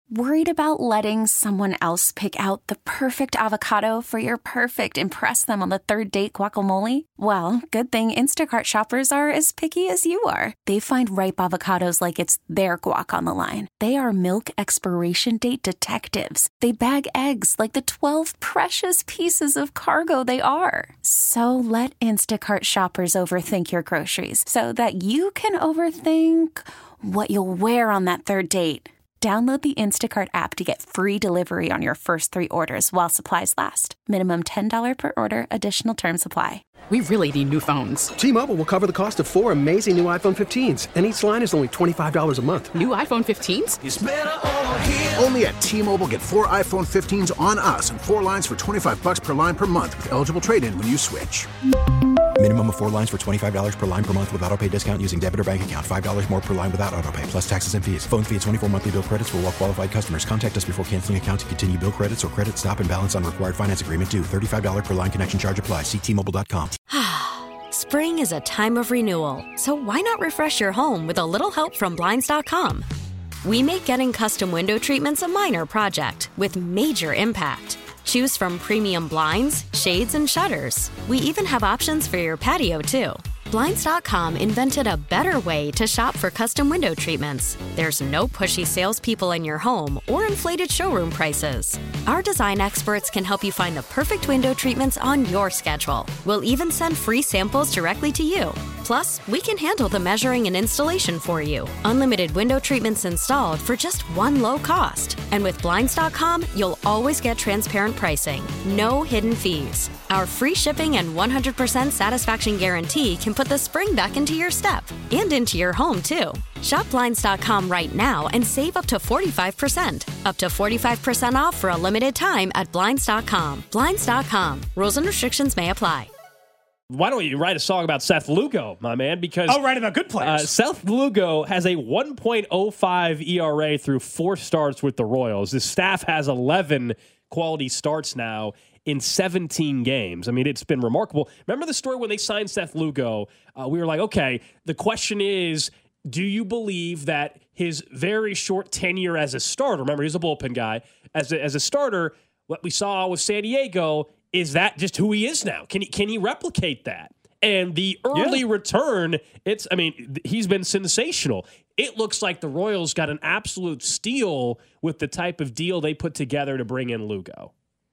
Worried about letting someone else pick out the perfect avocado for your perfect impress them on the third date guacamole? Well, good thing Instacart shoppers are as picky as you are. They find ripe avocados like it's their guac on the line. They are milk expiration date detectives. They bag eggs like the 12 precious pieces of cargo they are. So let Instacart shoppers overthink your groceries so that you can overthink what you'll wear on that third date. Download the Instacart app to get free delivery on your first 3 orders while supplies last. Minimum $10 per order. Additional terms apply. We really need new phones. T-Mobile will cover the cost of 4 amazing new iPhone 15s, and each line is only $25 a month. New iPhone 15s? It's better over here. Only at T-Mobile, get 4 iPhone 15s on us and 4 lines for $25 per line per month with eligible trade-in when you switch. Minimum of 4 lines for $25 per line per month with autopay discount using debit or bank account. $5 more per line without autopay, plus taxes and fees. Phone fee at 24 monthly bill credits for well-qualified customers. Contact us before canceling account to continue bill credits or credit stop and balance on required finance agreement due. $35 per line connection charge applies. See T-Mobile.com. Spring is a time of renewal, so why not refresh your home with a little help from Blinds.com? We make getting custom window treatments a minor project with major impact. Choose from premium blinds, shades, and shutters. We even have options for your patio, too. Blinds.com invented a better way to shop for custom window treatments. There's no pushy salespeople in your home or inflated showroom prices. Our design experts can help you find the perfect window treatments on your schedule. We'll even send free samples directly to you. Plus, we can handle the measuring and installation for you. Unlimited window treatments installed for just one low cost. And with Blinds.com, you'll always get transparent pricing. No hidden fees. Our free shipping and 100% satisfaction guarantee can put the spring back into your step and into your home, too. Shop Blinds.com right now and save up to 45%. Up to 45% off for a limited time at Blinds.com. Blinds.com. Rules and restrictions may apply. Why don't you write a song about Seth Lugo, my man? Because I'll write about good players. Seth Lugo has a 1.05 ERA through 4 starts with the Royals. His staff has 11 quality starts now in 17 games. I mean, it's been remarkable. Remember the story when they signed Seth Lugo? We were like, okay, the question is, do you believe that his very short tenure as a starter, remember he's a bullpen guy, as a starter, what we saw with San Diego, is that just who he is now? Can he replicate that? And the early return, he's been sensational. It looks like the Royals got an absolute steal with the type of deal they put together to bring in Lugo.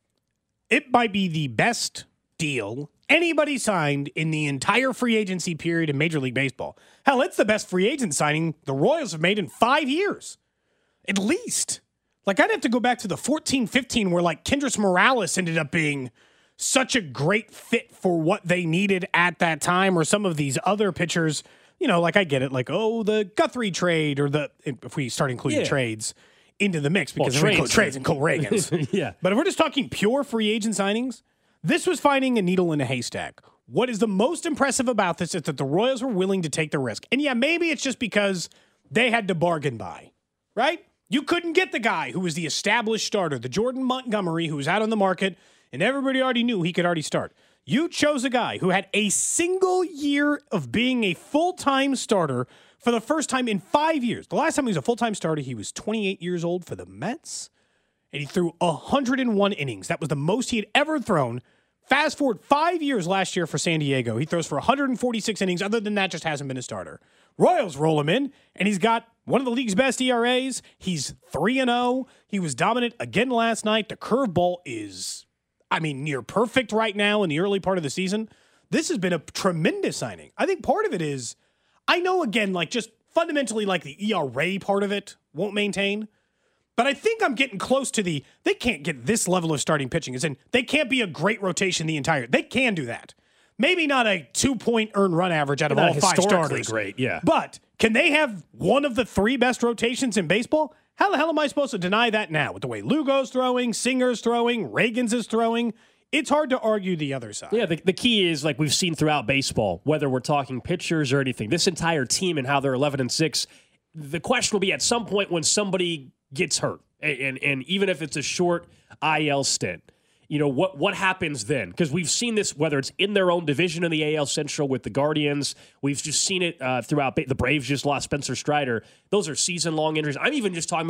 It might be the best deal anybody signed in the entire free agency period in Major League Baseball. Hell, it's the best free agent signing the Royals have made in 5 years. At least. Like, I'd have to go back to the 14-15 where, like, Kendrys Morales ended up being such a great fit for what they needed at that time, or some of these other pitchers, like I get it, like, the Guthrie trade, or if we start including trades into the mix, because we include trades and Cole Reagans. Yeah. But if we're just talking pure free agent signings, this was finding a needle in a haystack. What is the most impressive about this is that the Royals were willing to take the risk. And yeah, maybe it's just because they had to bargain buy, right? You couldn't get the guy who was the established starter, the Jordan Montgomery, who was out on the market, and everybody already knew he could already start. You chose a guy who had a single year of being a full-time starter for the first time in 5 years. The last time he was a full-time starter, he was 28 years old for the Mets, and he threw 101 innings. That was the most he had ever thrown. Fast forward 5 years last year for San Diego. He throws for 146 innings. Other than that, just hasn't been a starter. Royals roll him in, and he's got one of the league's best ERAs. He's 3-0. He was dominant again last night. The curveball is, near perfect right now in the early part of the season. This has been a tremendous signing. I think part of it is, I know, again, like, just fundamentally, like, the ERA part of it won't maintain. But I think I'm getting close to they can't get this level of starting pitching. As in, they can't be a great rotation the entire. They can do that. Maybe not a 2-point earned run average out of all 5 starters. Great, yeah. But can they have one of the 3 best rotations in baseball? How the hell am I supposed to deny that now? With the way Lugo's throwing, Singer's throwing, Reagans is throwing, it's hard to argue the other side. Yeah, the key is, like we've seen throughout baseball, whether we're talking pitchers or anything, this entire team and how they're 11-6, the question will be at some point when somebody gets hurt, and even if it's a short IL stint, what happens then? Because we've seen this, whether it's in their own division in the AL Central with the Guardians, we've just seen it throughout. The Braves just lost Spencer Strider. Those are season-long injuries. I'm even just talking about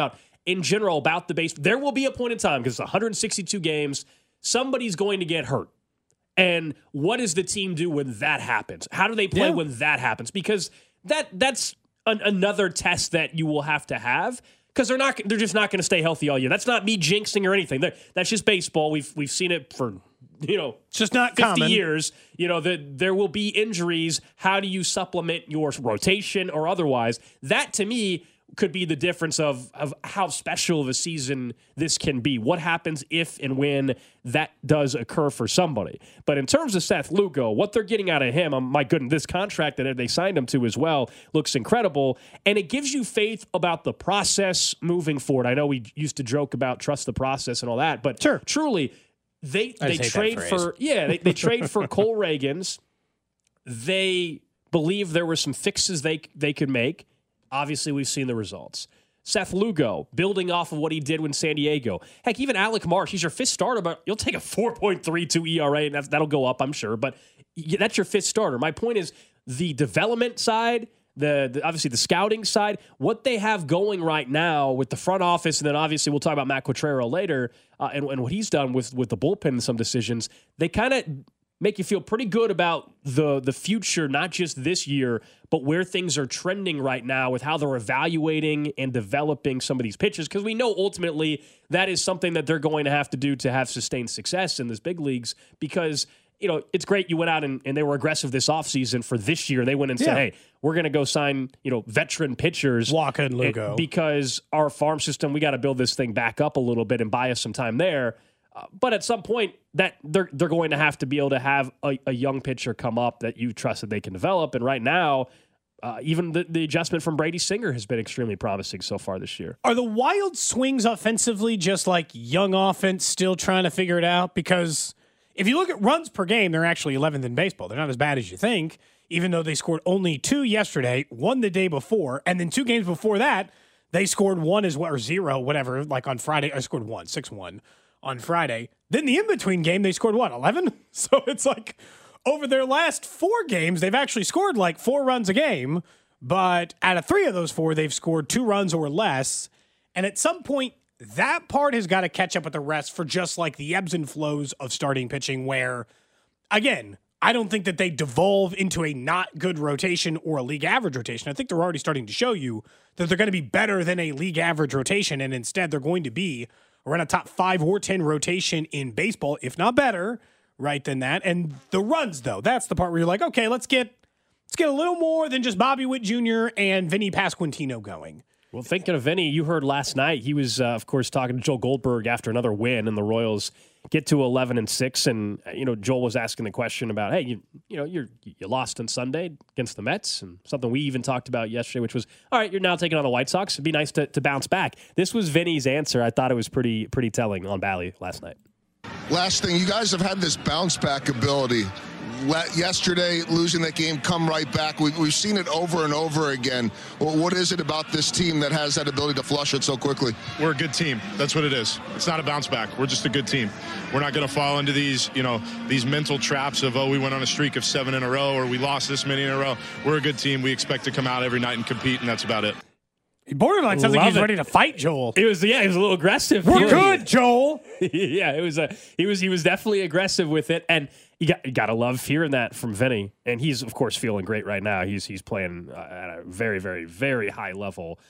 in general about the base. There will be a point in time, because it's 162 games, somebody's going to get hurt. And what does the team do when that happens? How do they play when that happens? Because that's another test that you will have to have, because they're just not going to stay healthy all year. That's not me jinxing or anything. That's just baseball. We've seen it for it's just not 50 common. years. There will be injuries. How do you supplement your rotation or otherwise? That to me could be the difference of how special of a season this can be. What happens if and when that does occur for somebody? But in terms of Seth Lugo, what they're getting out of him, my goodness, this contract that they signed him to as well looks incredible. And it gives you faith about the process moving forward. I know we used to joke about trust the process and all that, but truly, they trade for they trade for Cole Reagans. They believe there were some fixes they could make. Obviously, we've seen the results. Seth Lugo, building off of what he did with San Diego. Heck, even Alec Marsh, he's your fifth starter, but you'll take a 4.32 ERA, and that'll go up, I'm sure. But that's your fifth starter. My point is the development side, the obviously the scouting side, what they have going right now with the front office, and then obviously we'll talk about Matt Quatraro later, and what he's done with the bullpen and some decisions. They kind of make you feel pretty good about the future, not just this year, but where things are trending right now with how they're evaluating and developing some of these pitchers, because we know ultimately that is something that they're going to have to do to have sustained success in this big leagues, because it's great you went out and they were aggressive this offseason for this year. They went and said, hey, we're going to go sign, veteran pitchers. Walker and Lugo. Because our farm system, we got to build this thing back up a little bit and buy us some time there. But at some point, that they're going to have to be able to have a young pitcher come up that you trust that they can develop. And right now, even the adjustment from Brady Singer has been extremely promising so far this year. Are the Wild swings offensively just like young offense still trying to figure it out? Because if you look at runs per game, they're actually 11th in baseball. They're not as bad as you think, even though they scored only 2 yesterday, 1 the day before, and then 2 games before that, they scored 1 as well, or 0, whatever, like on Friday. I scored 1, 6-1. On Friday. Then the in-between game, they scored 11? So it's like over their last 4 games, they've actually scored like 4 runs a game, but out of 3 of those 4, they've scored 2 runs or less. And at some point, that part has got to catch up with the rest for just like the ebbs and flows of starting pitching where, again, I don't think that they devolve into a not good rotation or a league average rotation. I think they're already starting to show you that they're going to be better than a league average rotation, and instead they're going to be around a top 5 or 10 rotation in baseball, if not better, right, than that. And the runs, though, that's the part where you're like, okay, let's get a little more than just Bobby Witt Jr. and Vinny Pasquantino going. Well, thinking of Vinny, you heard last night, he was, of course, talking to Joel Goldberg after another win, and the Royals get to 11-6. And, Joel was asking the question about, hey, you lost on Sunday against the Mets, and something we even talked about yesterday, which was, all right, you're now taking on the White Sox. It'd be nice to bounce back. This was Vinny's answer. I thought it was pretty telling on Bally last night. Last thing, you guys have had this bounce back ability. Yesterday, losing that game, come right back. We've seen it over and over again. What is it about this team that has that ability to flush it so quickly? We're a good team. That's what it is. It's not a bounce back. We're just a good team. We're not going to fall into these mental traps of, we went on a streak of 7 in a row or we lost this many in a row. We're a good team. We expect to come out every night and compete, and that's about it. Borderline sounds like he's ready to fight Joel. He was a little aggressive. We're good, Joel. Yeah, he was definitely aggressive with it, and you got to love hearing that from Vinny. And he's of course feeling great right now. He's playing at a very, very, very high level,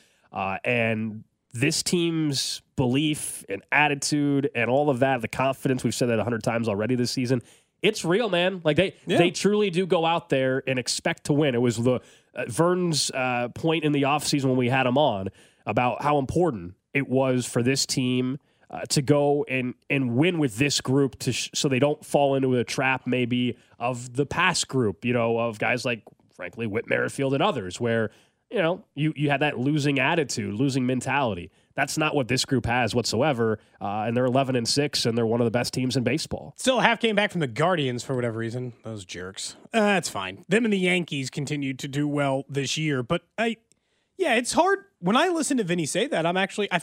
and this team's belief and attitude and all of that, the confidence, we've said that 100 times already this season. It's real, man. Like they truly do go out there and expect to win. It was the Vern's point in the offseason when we had him on about how important it was for this team to go and win with this group so they don't fall into a trap maybe of the past group, of guys like, frankly, Whit Merrifield and others where, you had that losing attitude, losing mentality. That's not what this group has whatsoever, and they're 11-6, and they're one of the best teams in baseball. Still half came back from the Guardians for whatever reason. Those jerks. That's fine. Them and the Yankees continued to do well this year, but it's hard. When I listen to Vinny say that, I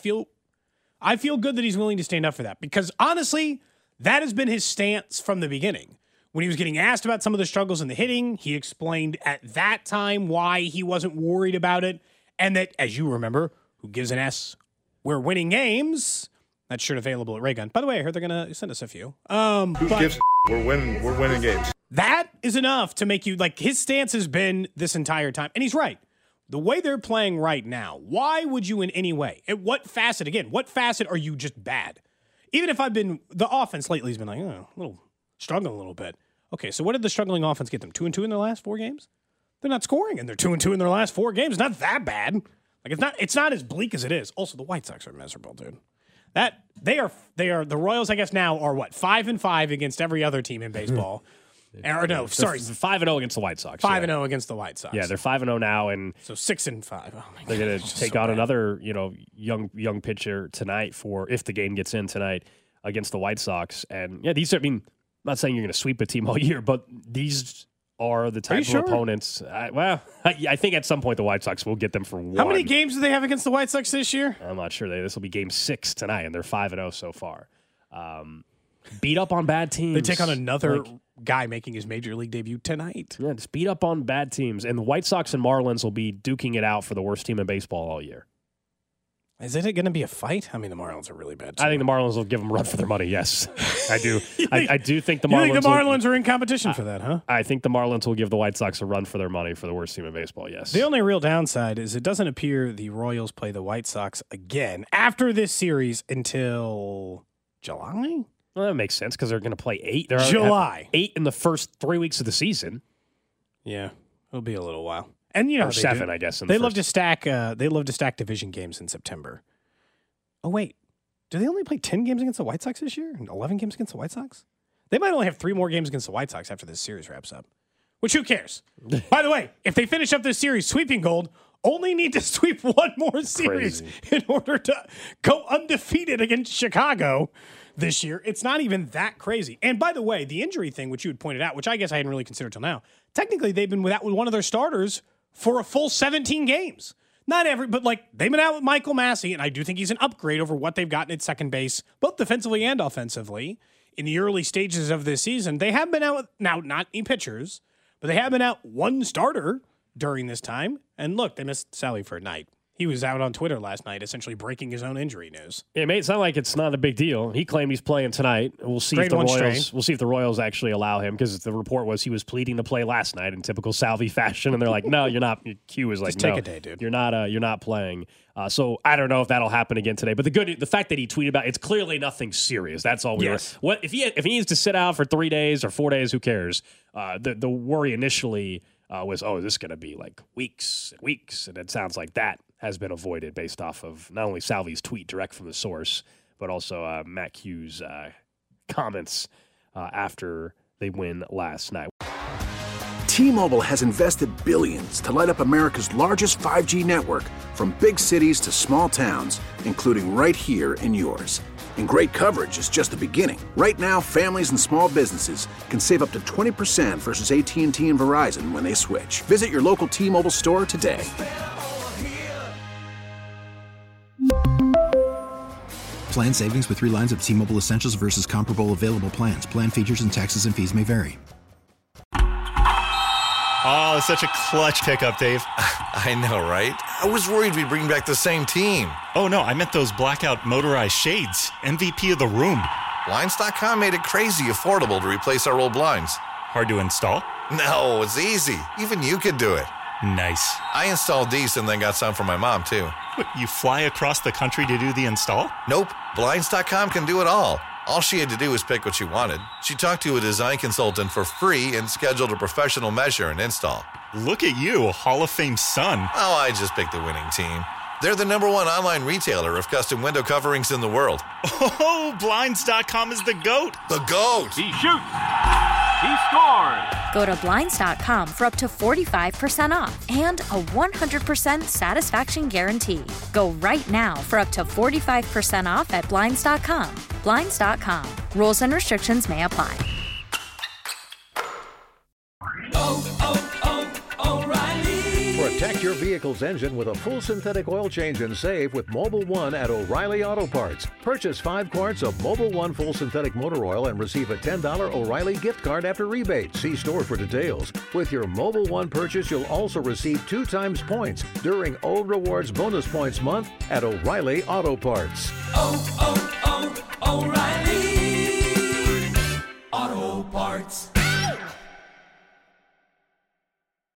feel good that he's willing to stand up for that, because honestly, that has been his stance from the beginning. When he was getting asked about some of the struggles in the hitting, he explained at that time why he wasn't worried about it, and that, as you remember, who gives an S we're winning games. That shirt available at Raygun. By the way, I heard they're going to send us a few. Who gives? We're winning games. That is enough to make you, like, his stance has been this entire time. And he's right. The way they're playing right now, why would you in any way? At what facet are you just bad? Even if the offense lately has been like, struggling a little bit. Okay, so what did the struggling offense get them? 2-2 in their last 4 games? They're not scoring, and they're 2-2 in their last 4 games. Not that bad. Like, it's not as bleak as it is. Also, the White Sox are miserable, dude. The Royals, I guess now are what, 5-5 against every other team in baseball. Or no, sorry, 5-0 against the White Sox. 5-0 against the White Sox. Yeah, they're 5-0 now, and so 6-5. Oh my they're going to take on another, young pitcher tonight if the game gets in tonight against the White Sox. And yeah, I'm not saying you're going to sweep a team all year, but these are the type of opponents. I think at some point the White Sox will get them for 1. How many games do they have against the White Sox this year? I'm not sure. This will be game 6 tonight, and they're 5-0 so far. Beat up on bad teams. They take on another guy making his major league debut tonight. Yeah, just beat up on bad teams. And the White Sox and Marlins will be duking it out for the worst team in baseball all year. Is it going to be a fight? I mean, the Marlins are really bad, too. I think the Marlins will give them a run for their money, yes. I do. I do think the Marlins... You think the Marlins are in competition for that, huh? I think the Marlins will give the White Sox a run for their money for the worst team in baseball, yes. The only real downside is it doesn't appear the Royals play the White Sox again after this series until July? Well, that makes sense because they're going to play 8. July. 8 in the first 3 weeks of the season. Yeah, it'll be a little while. And or 7, I guess. They love to stack. They love to stack division games in September. Oh wait, do they only play 10 games against the White Sox this year and 11 games against the White Sox? They might only have 3 more games against the White Sox after this series wraps up. Which who cares? By the way, if they finish up this series sweeping gold, only need to sweep 1 more series in order to go undefeated against Chicago this year. It's not even that crazy. And by the way, the injury thing, which you had pointed out, which I guess I hadn't really considered till now, technically they've been without with one of their starters for a full 17 games. But they've been out with Michael Massey, and I do think he's an upgrade over what they've gotten at second base, both defensively and offensively, in the early stages of this season. They have been out, now not any pitchers, but they have been out 1 starter during this time. And look, they missed Sally for a night. He was out on Twitter last night, essentially breaking his own injury news. It may sound like it's not a big deal. He claimed he's playing tonight. We'll see if the Royals actually allow him, because the report was he was pleading to play last night in typical Salvi fashion, and they're like, "No, you're not." Q is like, "Just take a day, dude. You're not playing." So I don't know if that'll happen again today. But the fact that he tweeted about it's clearly nothing serious. That's all we were. What if he needs to sit out for 3 days or 4 days? Who cares? The worry initially was, is this going to be like weeks and weeks? And it sounds like that has been avoided based off of not only Salvi's tweet direct from the source, but also Matt Q's comments after they win last night. T-Mobile has invested billions to light up America's largest 5G network, from big cities to small towns, including right here in yours. And great coverage is just the beginning. Right now, families and small businesses can save up to 20% versus AT&T and Verizon when they switch. Visit your local T-Mobile store today. Plan savings with 3 lines of T-Mobile Essentials versus comparable available plans. Plan features and taxes and fees may vary. Oh, such a clutch pickup, Dave. I know, right? I was worried we'd bring back the same team. Oh, no, I meant those blackout motorized shades. MVP of the room. Blinds.com made it crazy affordable to replace our old blinds. Hard to install? No, it's easy. Even you could do it. Nice. I installed these and then got some for my mom, too. What, you fly across the country to do the install? Nope. Blinds.com can do it all. All she had to do was pick what she wanted. She talked to a design consultant for free and scheduled a professional measure and install. Look at you, a Hall of Fame son. Oh, I just picked the winning team. They're the #1 online retailer of custom window coverings in the world. Oh, Blinds.com is the GOAT. The GOAT. He shoots. He scores. Go to Blinds.com for up to 45% off and a 100% satisfaction guarantee. Go right now for up to 45% off at Blinds.com. Blinds.com. Rules and restrictions may apply. For a Protect your vehicle's engine with a full synthetic oil change and save with Mobil 1 at O'Reilly Auto Parts. Purchase 5 quarts of Mobil 1 full synthetic motor oil and receive a $10 O'Reilly gift card after rebate. See store for details. With your Mobil 1 purchase, you'll also receive 2 times points during O Rewards Bonus Points Month at O'Reilly Auto Parts. O'Reilly Auto Parts.